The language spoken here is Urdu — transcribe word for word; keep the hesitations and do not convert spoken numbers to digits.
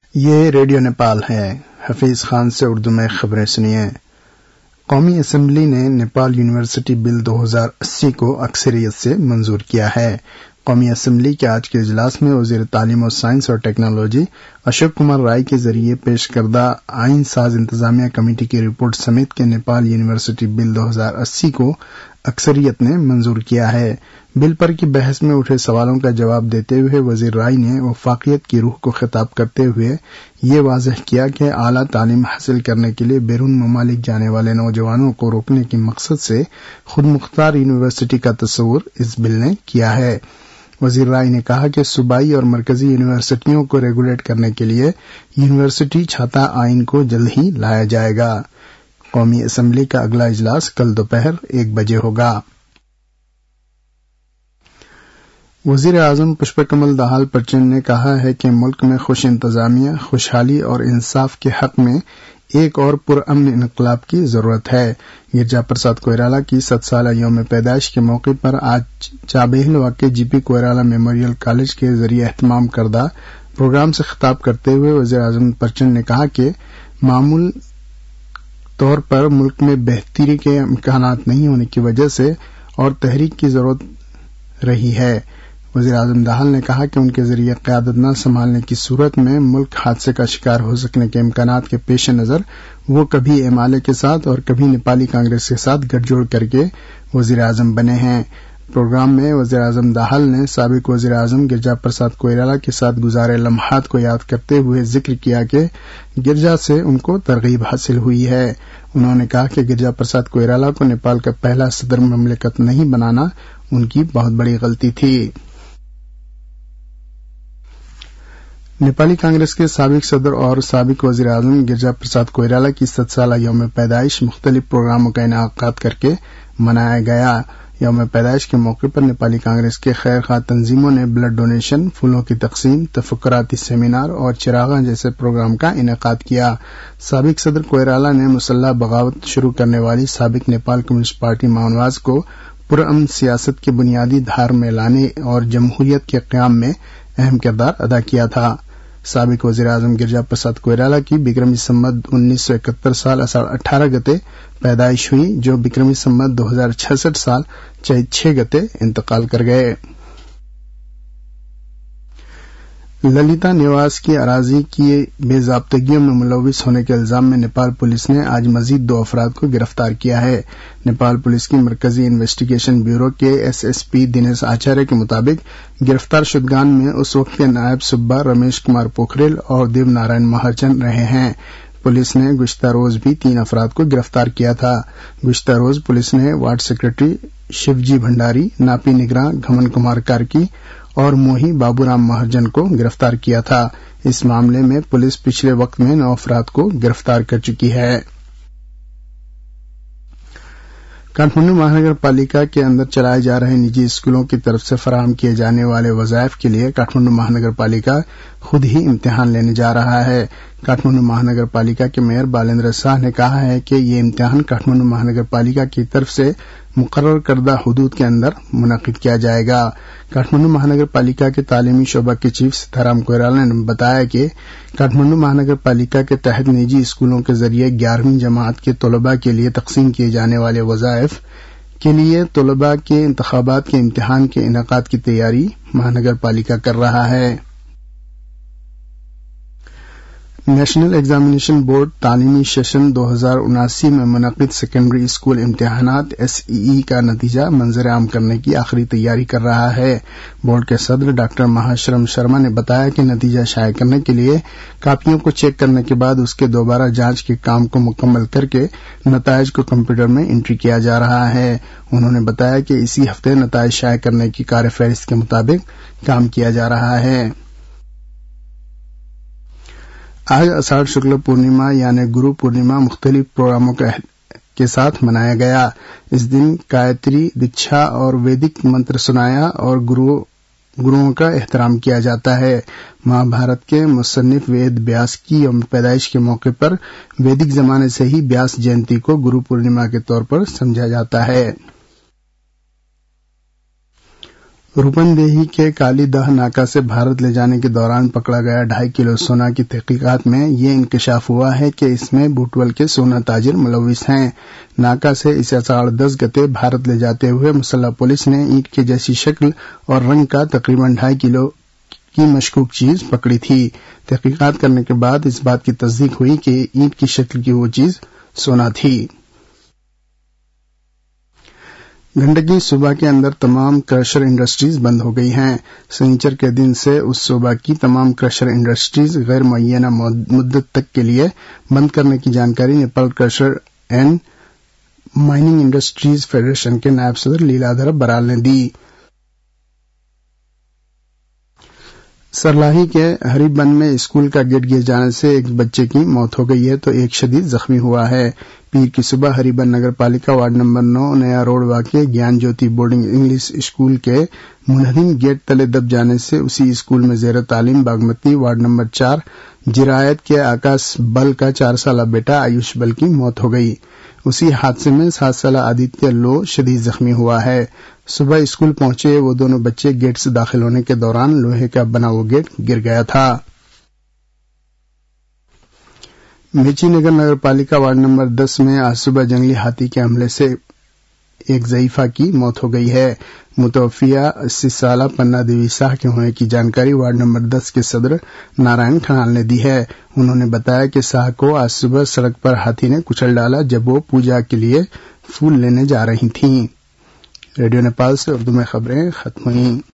یہ ریڈیو نیپال ہے۔ حفیظ خان سے اردو میں خبریں سنیے۔ قومی اسمبلی نے نیپال یونیورسٹی بل دو ہزار اسی کو اکثریت سے منظور کیا ہے۔ قومی اسمبلی کے آج کے اجلاس میں وزیر تعلیم و سائنس اور ٹیکنالوجی اشوک کمار رائے کے ذریعے پیش کردہ آئین ساز انتظامیہ کمیٹی کی رپورٹ سمیت کے نیپال یونیورسٹی بل دو ہزار اسی کو اکثریت نے منظور کیا ہے۔ بل پر کی بحث میں اٹھے سوالوں کا جواب دیتے ہوئے وزیر رائے نے وفاقیت کی روح کو خطاب کرتے ہوئے یہ واضح کیا کہ اعلیٰ تعلیم حاصل کرنے کے لیے بیرون ممالک جانے والے نوجوانوں کو روکنے کے مقصد سے خود مختار یونیورسٹی کا تصور اس بل نے کیا ہے۔ وزیر رائے نے کہا کہ صوبائی اور مرکزی یونیورسٹیوں کو ریگولیٹ کرنے کے لیے یونیورسٹی چھاتا آئین کو جلد ہی لایا جائے گا۔ قومی اسمبلی کا اگلا اجلاس کل دوپہر ایک بجے ہوگا۔ وزیر اعظم پشپ کمل دہال پرچند نے کہا ہے کہ ملک میں خوش انتظامیہ، خوشحالی اور انصاف کے حق میں ایک اور پرامن انقلاب کی ضرورت ہے۔ گرجا پرساد کوئرالہ کی ست سالہ یوم پیدائش کے موقع پر آج چابہل واقع جی پی کوئرالہ میموریل کالج کے ذریعے اہتمام کردہ پروگرام سے خطاب کرتے ہوئے وزیر اعظم پرچند نے کہا کہ معمول طور پر ملک میں بہتری کے امکانات نہیں ہونے کی وجہ سے اور تحریک کی ضرورت رہی ہے۔ وزیر اعظم دہال نے کہا کہ ان کے ذریعے قیادت نہ سنبھالنے کی صورت میں ملک حادثے کا شکار ہو سکنے کے امکانات کے پیش نظر وہ کبھی ایم ایل اے کے ساتھ اور کبھی نیپالی کانگریس کے ساتھ گٹھ جوڑ کر کے وزیر اعظم بنے ہیں۔ پروگرام میں وزیر اعظم دہال نے سابق وزیر اعظم گرجا پرساد کوئرالہ کے ساتھ گزارے لمحات کو یاد کرتے ہوئے ذکر کیا کہ گرجا سے ان کو ترغیب حاصل ہوئی ہے۔ انہوں نے کہا کہ گرجا پرساد کوئرالہ کو نیپال کا پہلا صدر مملکت نہیں بنانا ان کی بہت بڑی غلطی تھی۔ نیپالی کانگریس کے سابق صدر اور سابق وزیر اعظم گرجا پرساد کوئرالہ کی ست سالہ یوم پیدائش مختلف پروگراموں کا انعقاد کر کے منایا گیا۔ یوم پیدائش کے موقع پر نیپالی کانگریس کے خیر خواہ تنظیموں نے بلڈ ڈونیشن، پھولوں کی تقسیم، تفکراتی سیمینار اور چراغاں جیسے پروگرام کا انعقاد کیا۔ سابق صدر کوئرالہ نے مسلح بغاوت شروع کرنے والی سابق نیپال کمیونسٹ پارٹی ماونواز کو پرامن سیاست کی بنیادی دھار میں لانے اور جمہوریت کے قیام میں اہم کردار ادا کیا تھا۔ سابق وزیر اعظم گرجا پرساد کوئرالہ کی بکرمی سمت انیس سو اکہتر سال اساڑھ اٹھارہ گتے پیدائش ہوئی، جو بکرمی سمت دو ہزار چھسٹھ سال چیت چھ گتے انتقال کر گئے۔ للیتا نواس کی اراضی کی بے ضابطگیوں میں ملوث ہونے کے الزام میں نیپال پولیس نے آج مزید دو افراد کو گرفتار کیا ہے۔ نیپال پولیس کی مرکزی انویسٹیگیشن بیورو کے S S P Dinesh Acharya کے مطابق گرفتار شدگان میں اس وقت کے نائب صوبہ رمیش کمار پوکھریل اور دیو نارائن مہاجن رہے ہیں۔ پولیس نے گزشتہ روز بھی تین افراد کو گرفتار کیا تھا۔ گزشتہ روز پولیس نے وارڈ سیکرٹری شیو جی بھنڈاری، ناپی نگراں گھمن کمار کارکی اور موہی بابو رام مہاجن کو گرفتار کیا تھا۔ اس معاملے میں پولیس پچھلے وقت میں نو افراد کو گرفتار کر چکی ہے۔ کاٹھمنڈو مہانگر پالیکا کے اندر چلائے جا رہے نجی اسکولوں کی طرف سے فراہم کیے جانے والے وظائف کے لیے کاٹھمنڈو مہانگر پالیکا خود ہی امتحان لینے جا رہا ہے۔ کاٹھمنڈو مہانگر پالیکا کے میئر بالندر شاہ نے کہا ہے کہ یہ امتحان کاٹھمنڈو مہانگر پالیکا کی طرف سے مقرر کردہ حدود کے اندر منعقد کیا جائے گا۔ کاٹھمنڈو مہانگر پالیکا کے تعلیمی شعبہ کے چیف سیتارام کوئرالہ نے بتایا کہ کاٹھمنڈو مہانگر پالیکا کے تحت نجی اسکولوں کے ذریعے گیارہویں جماعت کے طلباء کے لیے تقسیم کیے جانے والے وظائف کے لیے طلباء کے انتخابات کے امتحان کے انعقاد کی تیاری مہانگر پالیکا کر رہا ہے۔ نیشنل ایگزامینیشن بورڈ تعلیمی سیشن دو ہزار اناسی میں منعقد سیکنڈری اسکول امتحانات ایس ای ای کا نتیجہ منظر عام کرنے کی آخری تیاری کر رہا ہے۔ بورڈ کے صدر ڈاکٹر مہاشرم شرما نے بتایا کہ نتیجہ شائع کرنے کے لیے کاپیوں کو چیک کرنے کے بعد اس کے دوبارہ جانچ کے کام کو مکمل کر کے نتائج کو کمپیوٹر میں انٹری کیا جا رہا ہے۔ انہوں نے بتایا کہ اسی ہفتے نتائج شائع کرنے کی کار فہرست کے مطابق کام کیا جا رہا ہے۔ آج اساڑھ شکل پورنیما یعنی گرو پورنیما مختلف پروگراموں کے ساتھ منایا گیا۔ اس دن گایتری دیکشا اور ویدک منتر سنایا اور گرو گروؤں کا احترام کیا جاتا ہے۔ مہابھارت کے مصنف وید بیاس کی یوم پیدائش کے موقع پر ویدک زمانے سے ہی بیاس جینتی کو گرو پورنیما کے طور پر سمجھا جاتا ہے۔ रूपनदेही के कालीदह नाका से भारत ले जाने के दौरान पकड़ा गया ढाई किलो सोना की तहकीकात में ये इंकशाफ हुआ है कि इसमें बूटवल के सोना ताजिर मुलविस हैं। नाका से इसे अषाढ़ दस गते भारत ले जाते हुए मुसल्ह पुलिस ने ईंट की जैसी शक्ल और रंग का तकरीबन ढाई किलो की मशकूक चीज पकड़ी थी। तहकीकात करने के बाद इस बात की तस्दीक हुई कि ईंट की शक्ल की वो चीज सोना थी। गंडकी सूबा के अंदर तमाम क्रशर इंडस्ट्रीज बंद हो गई हैं। शनिचर के दिन से उस सूबा की तमाम क्रशर इंडस्ट्रीज गैर मुअय्यना मुद्दत तक के लिए बंद करने की जानकारी Nepal crusher and mining industries federation के नायब सदर लीलाधर बराल ने दी। सरलाही के हरिबन में स्कूल का गेट गिर जाने से एक बच्चे की मौत हो गई है तो एक शदीद जख्मी हुआ है। पीर की सुबह हरिबन नगर पालिका वार्ड नंबर नौ नया रोड वाक़े ज्ञान ज्योति बोर्डिंग इंग्लिश स्कूल के मुनहदम गेट तले दब जाने से उसी स्कूल में जेर तालीम बागमती वार्ड नंबर चार जिरायत के आकाश बल का चार साल बेटा आयुष बल की मौत हो गई। उसी हादसे में सात साल आदित्य लो शदीद जख्मी हुआ है। सुबह स्कूल पहुंचे वो दोनों बच्चे गेट से दाखिल होने के दौरान लोहे का बना वो गेट गिर गया था। मेचीनगर नगर पालिका वार्ड नंबर दस में आज सुबह जंगली हाथी के हमले से एक ज़ईफा की मौत हो गई है। मुतवफिया अस्सी साल पन्ना देवी शाह के होने की जानकारी वार्ड नंबर दस के सदर नारायण खनाल ने दी है। उन्होंने बताया कि शाह को आज सुबह सड़क पर हाथी ने कुचल डाला जब वो पूजा के लिए फूल लेने जा रही थीं। रेडियो नेपाल से उर्दू में खबरें खत्म हुई।